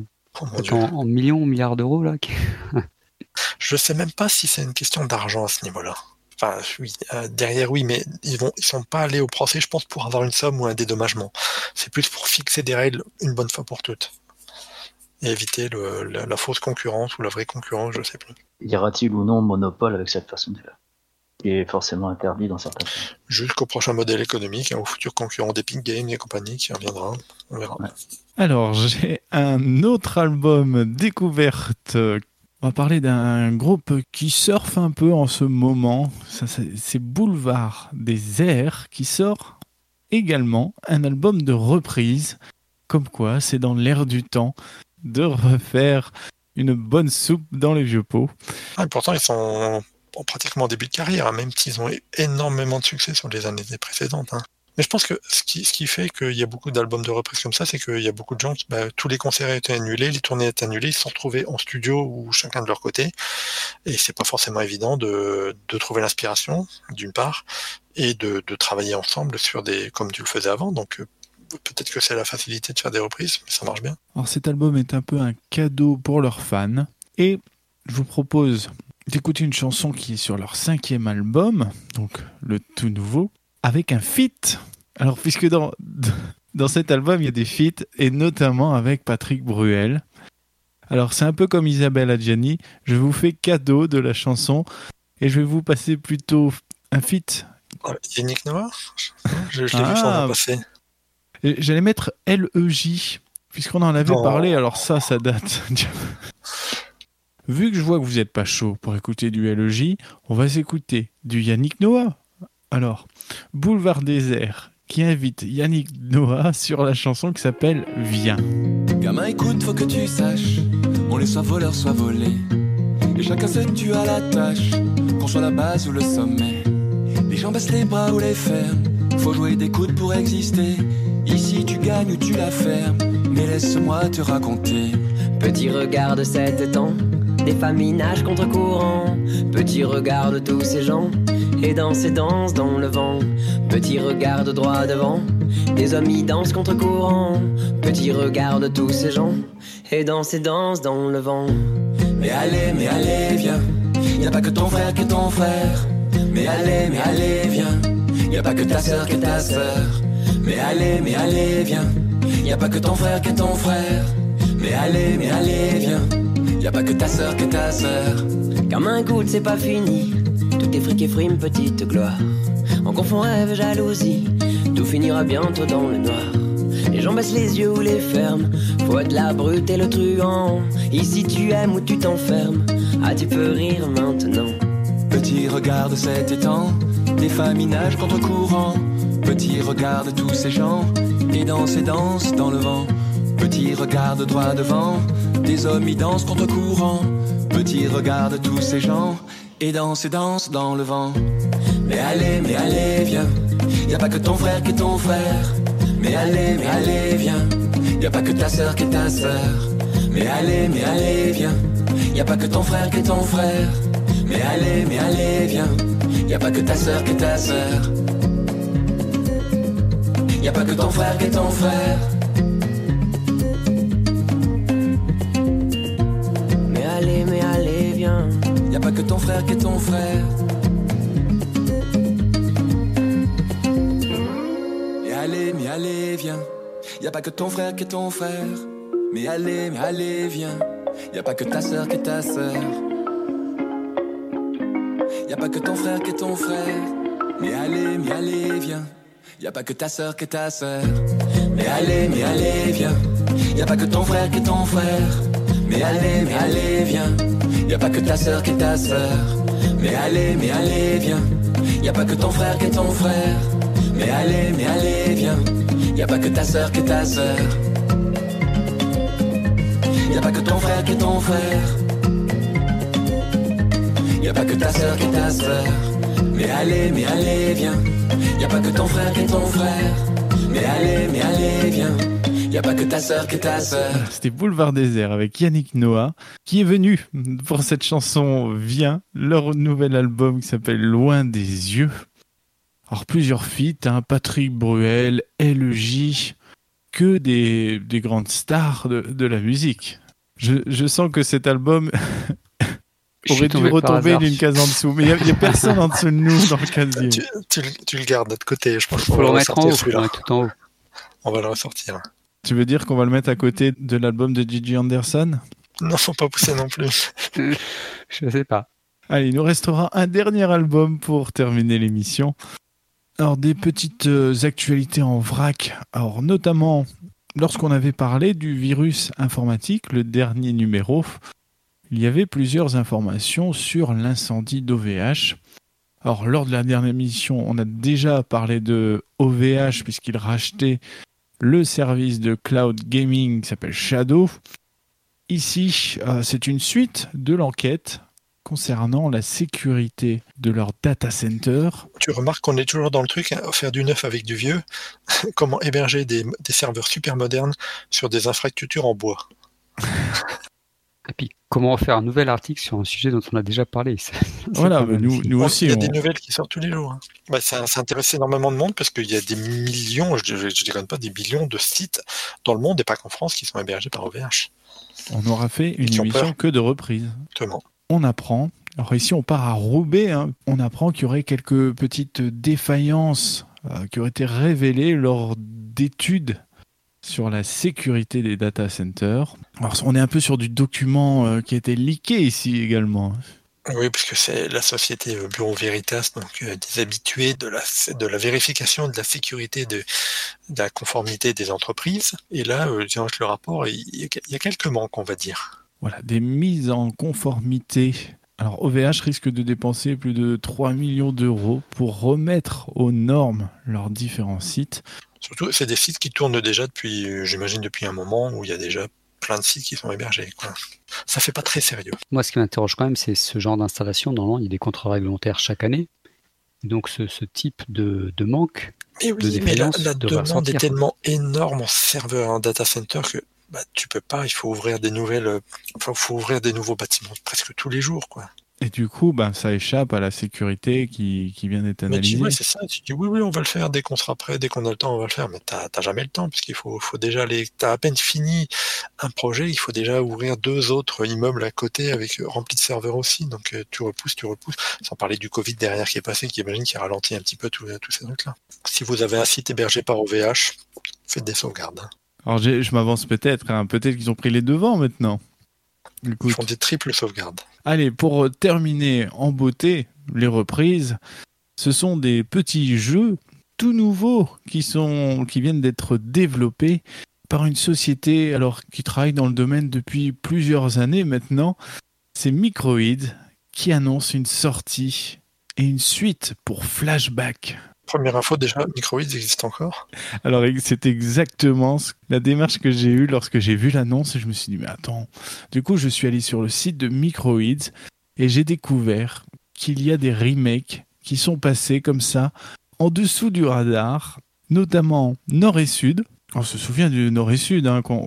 en millions ou milliards d'euros là? Je sais même pas si c'est une question d'argent à ce niveau-là. Enfin, oui, derrière, oui, mais ils sont pas allés au procès, je pense, pour avoir une somme ou un dédommagement. C'est plus pour fixer des règles une bonne fois pour toutes. Et éviter la fausse concurrence ou la vraie concurrence, je sais plus. Y aura-t-il ou non monopole avec cette façon de faire, qui est forcément interdit dans certains cas. Jusqu'au prochain modèle économique, au futur concurrent d'Epic Games et compagnie qui reviendra. On verra. Ouais. Alors, j'ai un autre album découverte. On va parler d'un groupe qui surfe un peu en ce moment. C'est Boulevard des Airs qui sort également un album de reprise. Comme quoi, c'est dans l'air du temps de refaire une bonne soupe dans les vieux pots. Et pourtant, ils sont pratiquement en début de carrière, hein, même s'ils ont eu énormément de succès sur les années précédentes. Hein. Mais je pense que ce qui fait qu'il y a beaucoup d'albums de reprises comme ça, c'est qu'il y a beaucoup de gens qui, tous les concerts étaient annulés, les tournées étaient annulées, ils se sont retrouvés en studio ou chacun de leur côté. Et c'est pas forcément évident de trouver l'inspiration, d'une part, et de travailler ensemble sur comme tu le faisais avant. Donc, peut-être que c'est la facilité de faire des reprises, mais ça marche bien. Alors cet album est un peu un cadeau pour leurs fans. Et je vous propose d'écouter une chanson qui est sur leur 5e album, donc le tout nouveau, avec un feat. Alors puisque dans cet album, il y a des feats, et notamment avec Patrick Bruel. Alors c'est un peu comme Isabelle Adjani, je vous fais cadeau de la chanson, et je vais vous passer plutôt un feat. Yannick Noah, je l'ai vu sans passer. J'allais mettre LEJ, puisqu'on en avait parlé, alors ça date. Vu que je vois que vous n'êtes pas chaud pour écouter du LEJ, on va s'écouter du Yannick Noah. Alors, Boulevard des Airs, qui invite Yannick Noah sur la chanson qui s'appelle Viens. Gamin, écoute, faut que tu saches, on est soit voleur, soit volé. Et chacun se tue à la tâche, qu'on soit la base ou le sommet. Les gens baissent les bras ou les ferment, faut jouer des coudes pour exister. Ici tu gagnes ou tu la fermes, mais laisse-moi te raconter. Petit regard de cet étang, des familles nagent contre courant. Petit regard de tous ces gens, et dansent dans le vent. Petit regard de droit devant, des hommes y dansent contre courant. Petit regard de tous ces gens, et dansent dans le vent. Mais allez, viens, y a pas que ton frère qui est ton frère. Mais allez, viens, y a pas que ta sœur qui est ta sœur. Mais allez, viens, y a pas que ton frère qui est ton frère. Mais allez, viens, y a pas que ta sœur qui est ta sœur. Gamin, écoute, c'est pas fini, tout est fric et frime, petite gloire. On confond rêve et jalousie, tout finira bientôt dans le noir. Les gens baissent les yeux ou les ferment, faut être la brute et le truand. Ici tu aimes ou tu t'enfermes, ah tu peux rire maintenant. Petit regard de cet étang, des familles nagent contre courant. Petit regard de tous ces gens, et dansent dans le vent. Petit regard de droit devant, des hommes y dansent contre courant. Petit regard de tous ces gens, et dansent dans le vent. Mais allez, viens, y a pas que ton frère qui est ton frère. Mais allez, viens, y a pas que ta sœur qui est ta sœur. Mais allez, viens, y a pas que ton frère qui est ton frère. Mais allez, viens, y a pas que ta sœur qui est ta sœur. Y a pas que ton frère qui est ton frère. Mais allez, viens, y a pas que ton frère qui est ton frère. Mais allez, viens, y a pas que ton frère qui est ton frère. Mais allez, viens, y a pas que ta sœur qui est ta sœur. Y a pas que ton frère qui est ton frère. Mais allez, viens, y a pas que ta sœur qui est ta sœur. Mais allez, viens, y a pas que ton frère qui est ton frère. Mais allez, viens, y a pas que ta sœur qui est ta sœur. Mais allez, viens, y a pas que ton frère qui est ton frère. Mais allez, viens, y a pas que ta sœur qui est ta sœur. Y a pas que ton frère qui est ton frère. Y a pas que ta sœur qui est ta sœur. Mais allez, viens, y a pas que ton frère qui est ton frère. Mais allez, viens, y a pas que ta sœur qui est ta sœur. C'était Boulevard des Airs avec Yannick Noah, qui est venu pour cette chanson Viens, leur nouvel album qui s'appelle Loin des yeux. Alors plusieurs feats, Patrick Bruel, LEJ, que des grandes stars de la musique. Je sens que cet album aurait dû retomber d'une case en dessous. Mais il n'y a personne en dessous de nous dans le casier. Tu le gardes de côté. Je pense qu'il faut le remettre en haut. Faut le mettre tout en haut. On va le ressortir. Tu veux dire qu'on va le mettre à côté de l'album de Gigi Anderson? Non, faut pas pousser non plus. Je sais pas. Allez, il nous restera un dernier album pour terminer l'émission. Alors, des petites actualités en vrac. Alors, notamment, lorsqu'on avait parlé du virus informatique, le dernier numéro, il y avait plusieurs informations sur l'incendie d'OVH. Alors, lors de la dernière émission, on a déjà parlé de OVH puisqu'il rachetait le service de cloud gaming qui s'appelle Shadow. Ici, c'est une suite de l'enquête concernant la sécurité de leur data center. Tu remarques qu'on est toujours dans le truc, faire du neuf avec du vieux. Comment héberger des serveurs super modernes sur des infrastructures en bois. Et puis, comment faire un nouvel article sur un sujet dont on a déjà parlé. Voilà, nous aussi. Il y a des nouvelles qui sortent tous les jours. Ça intéresse énormément de monde parce qu'il y a des millions, je ne déconne pas, des millions de sites dans le monde et pas qu'en France qui sont hébergés par OVH. On aura fait une émission que de reprises. Exactement. On apprend, alors ici on part à Roubaix, on apprend qu'il y aurait quelques petites défaillances qui auraient été révélées lors d'études sur la sécurité des data centers. Alors on est un peu sur du document qui a été leaké ici également. Oui, parce que c'est la société Bureau Veritas, donc des habitués de la vérification de la sécurité de la conformité des entreprises. Et là, dans le rapport, il y a quelques manques, on va dire. Voilà, des mises en conformité. Alors OVH risque de dépenser plus de 3 millions d'euros pour remettre aux normes leurs différents sites. Surtout, c'est des sites qui tournent déjà depuis un moment où il y a déjà plein de sites qui sont hébergés, quoi. Ça fait pas très sérieux. Moi, ce qui m'interroge quand même, c'est ce genre d'installation. Normalement, il y a des contrats réglementaires chaque année. Donc, ce type de manque. Mais oui, mais la demande est tellement énorme en serveur, en data center que tu peux pas. Il faut ouvrir des nouveaux bâtiments presque tous les jours, quoi. Et du coup, ça échappe à la sécurité qui vient d'être analysée. Mais c'est ça. Tu dis oui, on va le faire dès qu'on sera prêt, dès qu'on a le temps, on va le faire. Mais t'as jamais le temps puisqu'il faut déjà t'as à peine fini un projet, il faut déjà ouvrir 2 autres immeubles à côté remplis de serveurs aussi. Donc tu repousses. Sans parler du Covid derrière qui est passé, qui imagine qui ralentit un petit peu tous ces trucs-là. Si vous avez un site hébergé par OVH, faites des sauvegardes. Alors je m'avance peut-être qu'ils ont pris les devants maintenant. Écoute. Ils font des triples sauvegardes. Allez, pour terminer en beauté, les reprises, ce sont des petits jeux tout nouveaux qui viennent d'être développés par une société qui travaille dans le domaine depuis plusieurs années maintenant. C'est Microïd qui annonce une sortie et une suite pour Flashback. Première info déjà, Microïd existe encore. Alors c'est exactement la démarche que j'ai eue lorsque j'ai vu l'annonce et je me suis dit mais attends. Du coup je suis allé sur le site de Microïd et j'ai découvert qu'il y a des remakes qui sont passés comme ça en dessous du radar, notamment Nord et Sud. On se souvient du Nord et Sud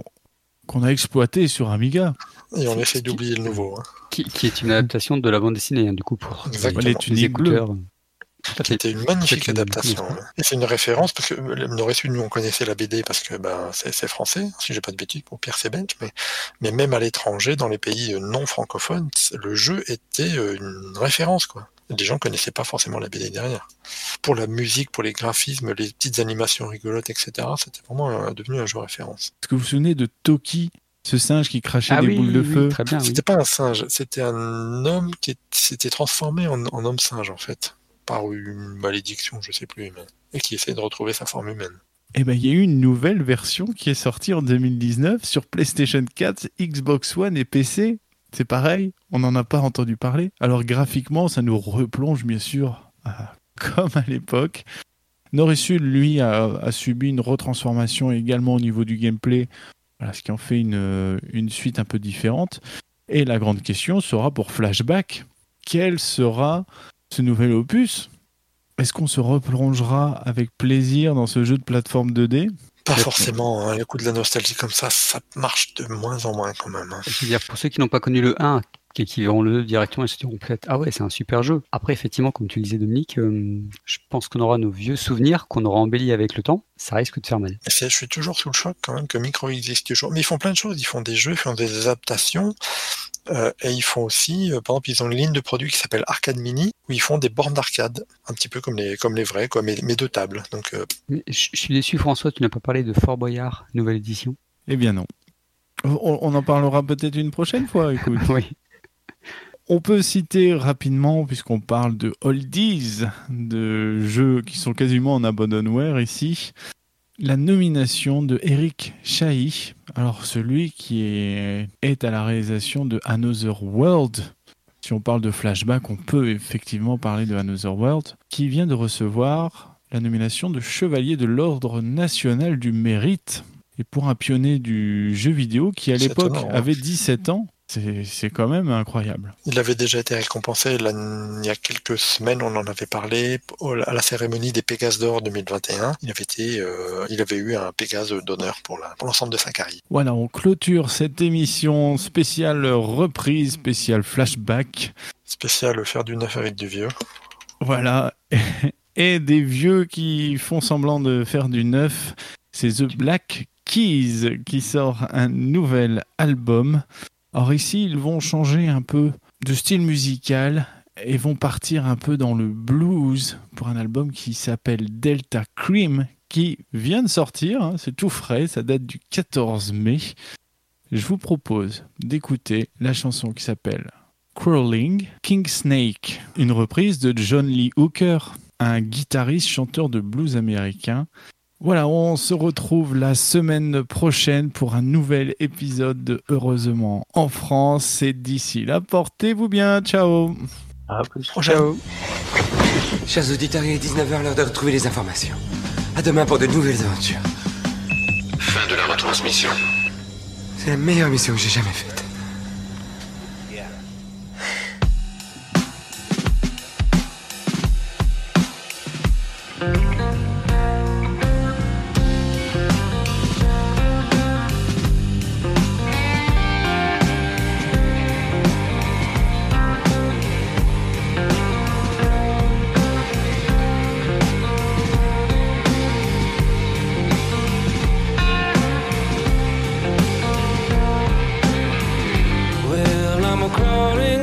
qu'on a exploité sur Amiga. Et on essaie d'oublier le nouveau. Qui est une adaptation de la bande dessinée du coup pour les tuniques bleues. C'était une magnifique adaptation. Et c'est une référence parce que Nord et Sud, nous on connaissait la BD parce que c'est français, si j'ai pas de bêtises, pour Pierre Sébench, mais même à l'étranger, dans les pays non francophones, le jeu était une référence, quoi. Les gens connaissaient pas forcément la BD derrière. Pour la musique, pour les graphismes, les petites animations rigolotes, etc., c'était vraiment devenu un jeu référence. Est-ce que vous vous souvenez de Toki, ce singe qui crachait des boules de feu? Très bien, C'était pas un singe, c'était un homme qui s'était transformé en homme singe, en fait. Par une malédiction, je sais plus, et qui essaie de retrouver sa forme humaine. Eh ben, il y a eu une nouvelle version qui est sortie en 2019 sur PlayStation 4, Xbox One et PC. C'est pareil, on n'en a pas entendu parler. Alors graphiquement, ça nous replonge bien sûr, comme à l'époque. Nord et Sud, lui, a subi une retransformation également au niveau du gameplay, voilà, ce qui en fait une suite un peu différente. Et la grande question sera pour Flashback, quel sera ce nouvel opus? Est-ce qu'on se replongera avec plaisir dans ce jeu de plateforme 2D? Pas forcément, le coup de la nostalgie comme ça marche de moins en moins quand même. Je veux dire, pour ceux qui n'ont pas connu le 1, qui verront le 2 directement, ils se diront peut-être ah ouais, c'est un super jeu. Après, effectivement, comme tu le disais Dominique, je pense qu'on aura nos vieux souvenirs qu'on aura embellis avec le temps. Ça risque de faire mal. Je suis toujours sous le choc quand même que Micro existe toujours. Mais ils font plein de choses, ils font des jeux, ils font des adaptations. Et ils font aussi, par exemple, ils ont une ligne de produits qui s'appelle Arcade Mini, où ils font des bornes d'arcade, un petit peu comme les vrais, quoi, mais de table. Donc, Mais je suis déçu, François, tu n'as pas parlé de Fort Boyard, nouvelle édition. Eh bien non. On en parlera peut-être une prochaine fois, écoute. Oui. On peut citer rapidement, puisqu'on parle de oldies, de jeux qui sont quasiment en abandonware ici, la nomination de Eric Chahi, alors celui qui est à la réalisation de Another World. Si on parle de flashback, on peut effectivement parler de Another World, qui vient de recevoir la nomination de Chevalier de l'Ordre National du Mérite. Et pour un pionnier du jeu vidéo qui à l'époque étonnant, hein. avait 17 ans, c'est quand même incroyable. il avait déjà été récompensé il y a quelques semaines, on en avait parlé, à la cérémonie des Pégases d'Or 2021. Il avait eu un Pégase d'honneur pour l'ensemble de sa carrière. Voilà, on clôture cette émission spéciale reprise, spéciale flashback. Spécial faire du neuf avec du vieux. Voilà, et des vieux qui font semblant de faire du neuf. C'est The Black Keys qui sort un nouvel album. Alors ici, ils vont changer un peu de style musical et vont partir un peu dans le blues pour un album qui s'appelle Delta Cream, qui vient de sortir, hein, c'est tout frais, ça date du 14 mai. Je vous propose d'écouter la chanson qui s'appelle Crawling King Snake, une reprise de John Lee Hooker, un guitariste chanteur de blues américain. Voilà, on se retrouve la semaine prochaine pour un nouvel épisode de Heureusement en France. Et d'ici là, portez-vous bien. Ciao. À plus. Ciao. Chers auditeurs, il est 19h, l'heure de retrouver les informations. À demain pour de nouvelles aventures. Fin de la retransmission. C'est la meilleure mission que j'ai jamais faite.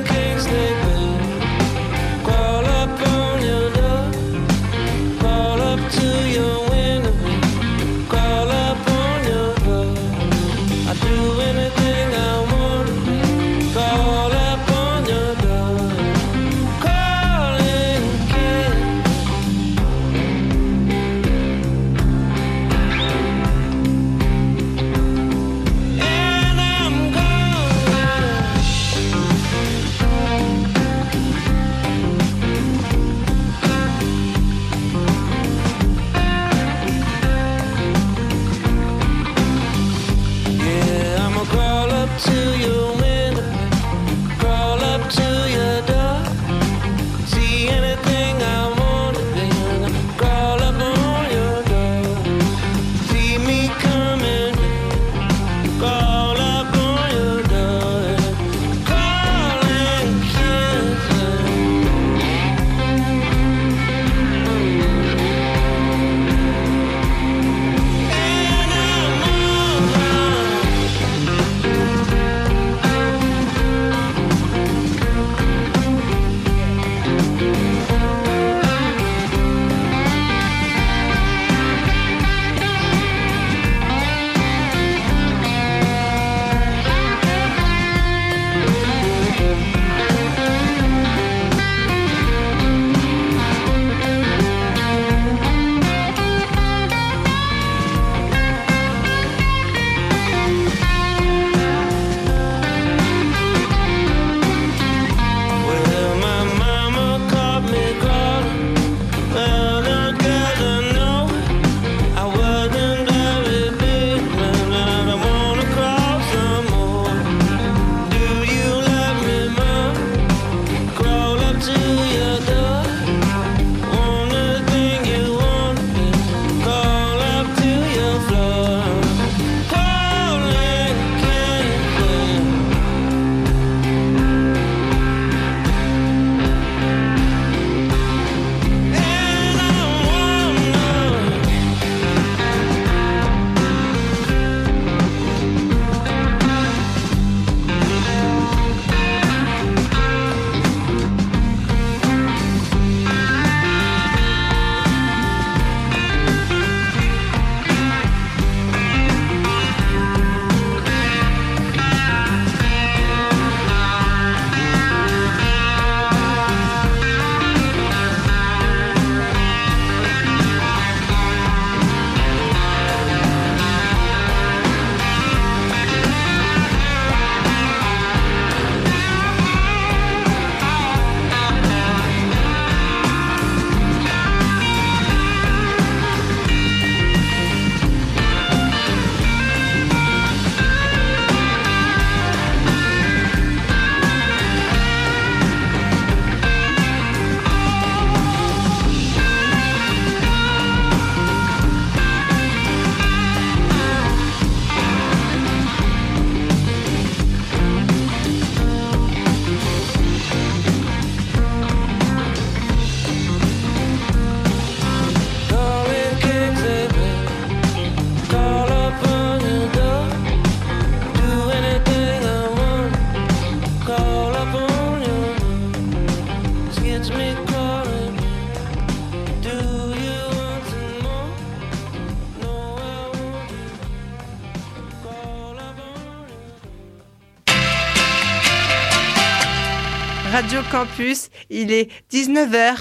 Crawl up on your door, crawl Radio Campus, il est 19h.